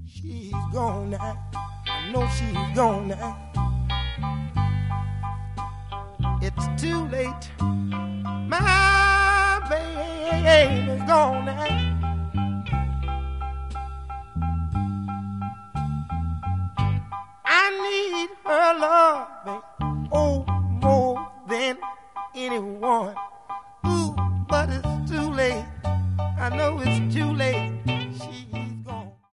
She's gone now. I know she's gone now. It's too late. My baby's gone now. I need her love, babe, oh, more than anyone. Ooh, but it's too late. I know it's